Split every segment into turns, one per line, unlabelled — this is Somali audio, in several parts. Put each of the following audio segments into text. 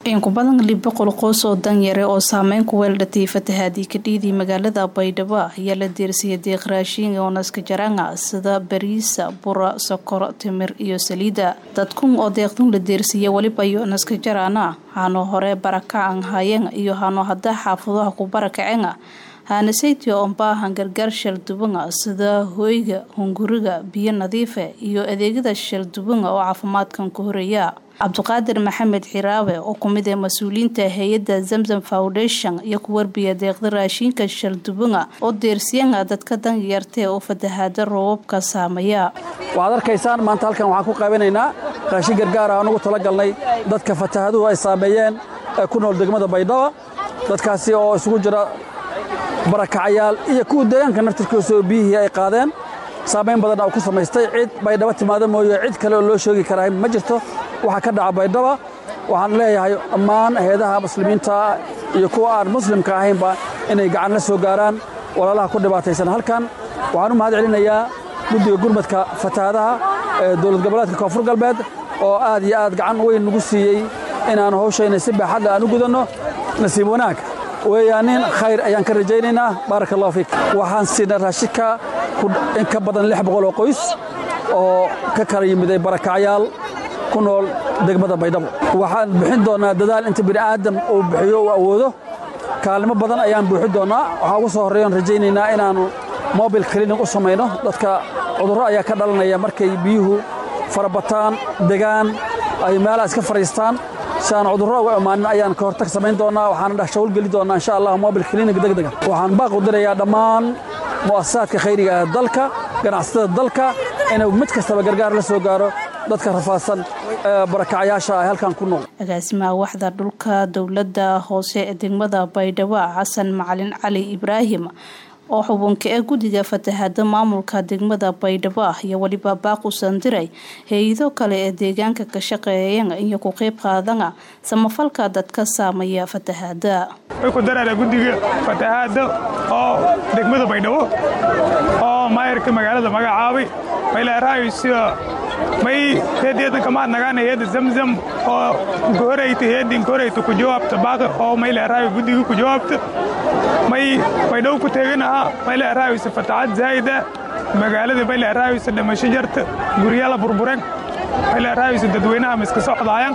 in ku badan 200 qoys oo danyare oo saameyn ku weelatay fatahaadii ka dhigay magaalada Baydhabo ayaa la diirsiyay deeq raashin oo naska jaranga sida bariis, bur, sokor, timir iyo saliida. Dadkun oo deeqdan la diirsiyay waliba iyo naska jarana hano hore baraka hayeen iyo hano hada xaafadaha ku barakaceen hana saytiyo oo baahan gargaar shil duban sida hooyga, hunguriga, biyo nadiif ah iyo adeegyada shil duban oo caafimaadkan ku horeeya. Cabdiqaadir Maxamed Xiraawe oo kumid ah mas'uuliyiinta hay'adda Zamzam Foundation iyo ku warbiya deeqda raashinka shil duban oo deersiyeen dadka danyarta oo fatahaada roobka saameeya.
Waxaad arkaysaan maanta halkan waxaan ku qaybinaynaa raashin gargaar ah oo ugu talagalnay dadka fatahaaduhu ay saameeyeen ku nool degmada Baydhabo. Dadkaasi oo isugu jira barakacayaal iyo kuwa deegaanka naftirkiisa oo biyihii ay qaadeen saameyn badan oo ku samaystay cid Baydhabo timaada mooyo cid kale oo loo sheegi karaa ma jirto. waxa ka dhaca Baydhabo waxaan leeyahay ammaan hay'adaha muslimiinta iyo kuwa aan muslimka ahaynba inay gacan la soo gaaraan walaalaha ku dhibaataysan halkan. waxaan u mahadcelinayaa guddiga gurmadka fatahaadaha ee dowlad goboleedka Koonfur Galbeed oo aad iyo aad gacan weyn nagu siiyay inaan hawshayna si baaxad leh aan u gudano. nasiib wanaag weeyaanin khayr ayaan ka rajaynaynaa. barakallahu fiik. waxaan siinay raashinka in ka badan 600 oo qoys oo ka kala yimid barakacayaal ku nool degmada Baydhabo. waxaan bixin doonaa dadaal inta bini'aadam uu bixiyo oo awoodo. kaalmo badan ayaan buuxin doonaa. waxa ugu soo horeeyaan rajaynaynaa inaanu mobile clinic u sameeyno. dadka cudurro ayaa ka dhalanaya markay biyuhu farabataan degaan ay meelaha iska fariistaan. saan cudurro uga imaan ayaan ka hortag sameyn doonaa. waxaan dhaxshawl gali doonaa insha Allah mobile clinic degdeg. waxaan baaq u dirayaa dhammaan muassasaadka khayriga ee dalka, ganacsatada dalka inuu mid kastaba gargaar la soo gaaro dadka rafaadsan barakacayaasha ay halkan ku nool.
agaasimaha waxda dhulka dawladda hoose ee degmada Baydhabo Xasan Macalin Cali Ibraahim oo xubinka ee guddiga fatahaada maamulka degmada Baydhabo iyo waliba baaq u sandiray hay'ado kale ee deegaanka ka shaqeeyeen iyo ku qayb qaadana samafalka dadka saameeya fatahaada.
way ku daraan guddiga fatahaada oo degmada Baydhabo oo maayirka magaalada magacaabay mayla raayisiyo may heedeedan kama nagaan heed Zamzam oo goorayta heedin goorayta ku jawaabta baaq oo mayla raayo guddiga ku jawaabta may Baydhabo ku teegana mayla raayis fatahaad zaayida magaalada mayla raayis dhamasho jarta guriyada burburan mayla raayis dadweynaha miska socdaayaan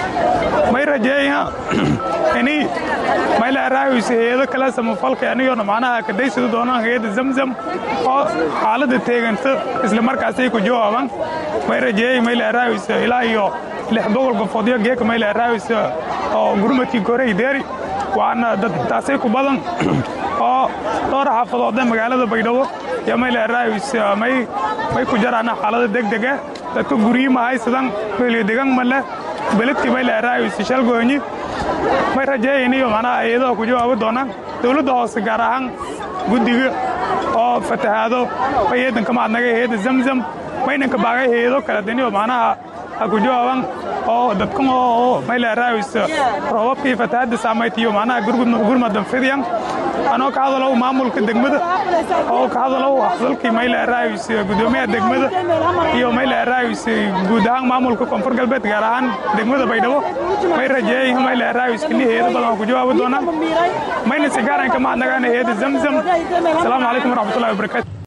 may rajeeyna ani mayla raayis heedo kala samafalka aniga macnaha ka daysid doonaan heed Zamzam oo xaaladda teeganta isla markaas ay ku jawaabaan may rajeey mayla raayis ilaa iyo 600 qofood iyo geek mayla raayis oo gurmadkii koray deeri waana dad taasay ku badan oo dhowr xaafadood magaalada Baydhabo iyo mayla raayis may ku jarana xaaladda degdeg ah dadka guriima haysan meelo deegaan mala beledkii mayla raayis shalgooni may rajeeynayo macnaha ayadoo ku jawaab doonaan dawladda hoose gaar ahaan guddiga oo fatahaado hay'adan kama naga heed Zamzam maynan ka baagay heedo kala daniyo macnaha ku jawaaban oo dadka oo mayla raayis roobkii fatahaada saameeyay macnaha gurmadan fidiyan anoo ka hadalo maamulka degmada oo ka hadalo hadalkii mayla raayis gudoomiyaha degmada iyo mayla raayis guud ahaan maamulka Koonfur Galbeed gaar ahaan degmada Baydhabo may rajeeyay mayla raayis kini heedo badan ku jawaab doonaan mayna si gaar ah kama nagaan heed Zamzam. Assalaamu alaykum warahmatullaahi wabarakaatuh.